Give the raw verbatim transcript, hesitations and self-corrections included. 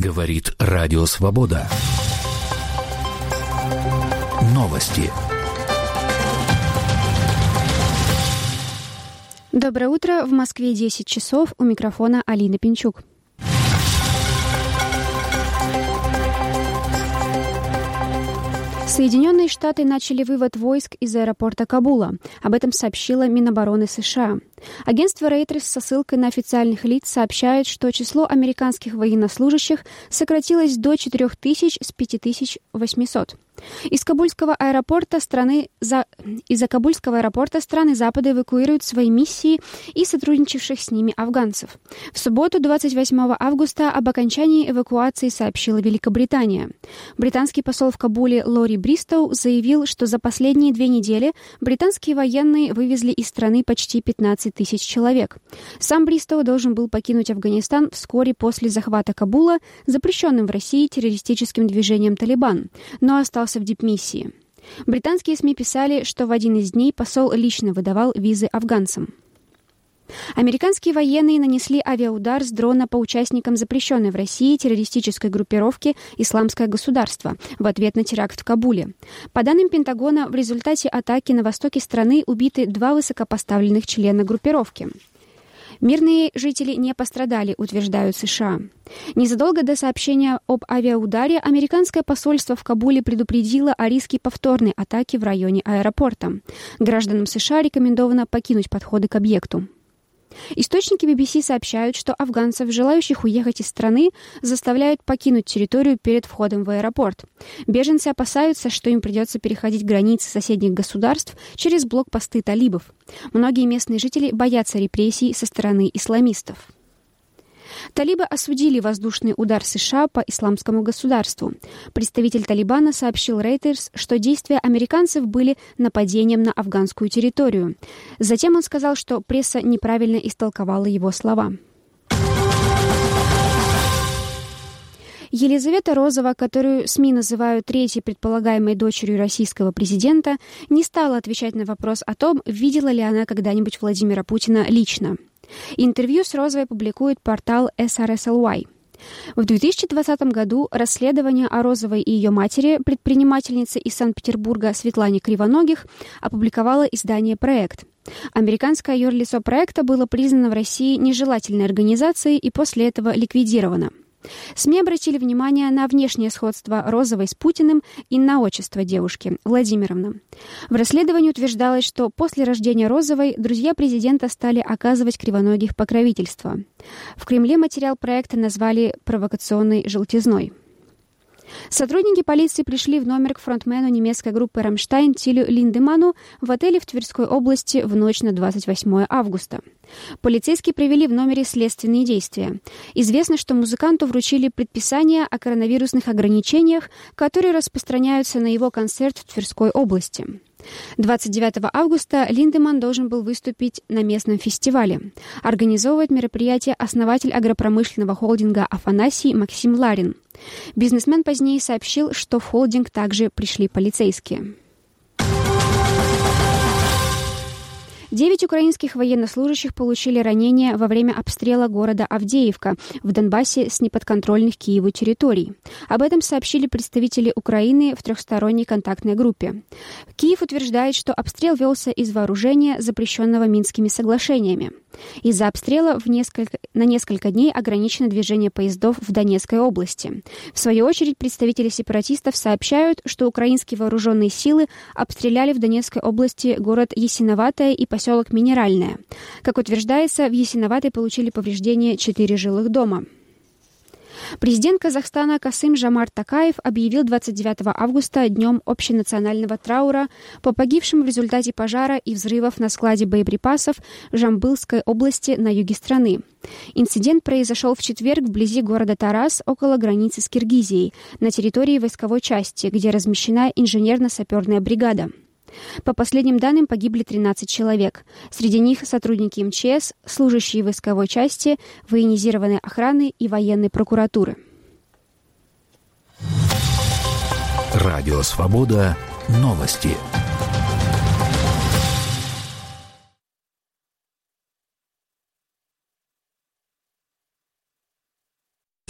Говорит Радио Свобода. Новости. Доброе утро. В Москве десять часов. У микрофона Алина Пинчук. Соединенные Штаты начали вывод войск из аэропорта Кабула. Об этом сообщила Минобороны США. Агентство Reuters со ссылкой на официальных лиц сообщает, что число американских военнослужащих сократилось до четырех тысяч с пяти тысяч восьмисот. Из Кабульского аэропорта страны за... Из-за Кабульского аэропорта страны Запада эвакуируют свои миссии и сотрудничавших с ними афганцев. В субботу, двадцать восьмого августа, об окончании эвакуации сообщила Великобритания. Британский посол в Кабуле Лори Бристоу заявил, что за последние две недели британские военные вывезли из страны почти пятнадцать тысяч человек. Сам Бристоу должен был покинуть Афганистан вскоре после захвата Кабула, запрещенным в России террористическим движением «Талибан», но остался в дипмиссии. Британские СМИ писали, что в один из дней посол лично выдавал визы афганцам. Американские военные нанесли авиаудар с дрона по участникам запрещенной в России террористической группировки «Исламское государство» в ответ на теракт в Кабуле. По данным Пентагона, в результате атаки на востоке страны убиты два высокопоставленных члена группировки. Мирные жители не пострадали, утверждают США. Незадолго до сообщения об авиаударе американское посольство в Кабуле предупредило о риске повторной атаки в районе аэропорта. Гражданам США рекомендовано покинуть подходы к объекту. Источники би би си сообщают, что афганцев, желающих уехать из страны, заставляют покинуть территорию перед входом в аэропорт. Беженцы опасаются, что им придется переходить границы соседних государств через блокпосты талибов. Многие местные жители боятся репрессий со стороны исламистов. Талибы осудили воздушный удар США по исламскому государству. Представитель Талибана сообщил Reuters, что действия американцев были нападением на афганскую территорию. Затем он сказал, что пресса неправильно истолковала его слова. Елизавета Розова, которую СМИ называют третьей предполагаемой дочерью российского президента, не стала отвечать на вопрос о том, видела ли она когда-нибудь Владимира Путина лично. Интервью с Розовой публикует портал эс ар эс эл уай. В две тысячи двадцатом году расследование о Розовой и ее матери, предпринимательнице из Санкт-Петербурга Светлане Кривоногих, опубликовало издание «Проект». Американское юрлицо проекта было признано в России нежелательной организацией и после этого ликвидировано. СМИ обратили внимание на внешнее сходство Розовой с Путиным и на отчество девушки – Владимировна. В расследовании утверждалось, что после рождения Розовой друзья президента стали оказывать Кривоногих покровительство. В Кремле материал проекта назвали провокационной желтизной. Сотрудники полиции пришли в номер к фронтмену немецкой группы «Рамштайн» Тилю Линдеманну в отеле в Тверской области в ночь на двадцать восьмое августа. Полицейские провели в номере следственные действия. Известно, что музыканту вручили предписание о коронавирусных ограничениях, которые распространяются на его концерт в Тверской области. двадцать девятого августа Линдеманн должен был выступить на местном фестивале. Организовывает мероприятие основатель агропромышленного холдинга «Афанасий» Максим Ларин. Бизнесмен позднее сообщил, что в холдинг также пришли полицейские. Девять украинских военнослужащих получили ранения во время обстрела города Авдеевка в Донбассе с неподконтрольных Киеву территорий. Об этом сообщили представители Украины в трехсторонней контактной группе. Киев утверждает, что обстрел велся из вооружения, запрещенного Минскими соглашениями. Из-за обстрела в несколько, на несколько дней ограничено движение поездов в Донецкой области. В свою очередь, представители сепаратистов сообщают, что украинские вооруженные силы обстреляли в Донецкой области город Ясиноватое и поселок Минеральное. Как утверждается, в Ясиноватой получили повреждения четыре жилых дома. Президент Казахстана Касым-Жомарт Токаев объявил двадцать девятого августа днем общенационального траура по погибшим в результате пожара и взрывов на складе боеприпасов в Жамбылской области на юге страны. Инцидент произошел в четверг вблизи города Тарас, около границы с Киргизией, на территории войсковой части, где размещена инженерно-саперная бригада. По последним данным, погибли тринадцать человек. Среди них сотрудники эм че эс, служащие войсковой части, военизированной охраны и военной прокуратуры. Радио «Свобода». Новости.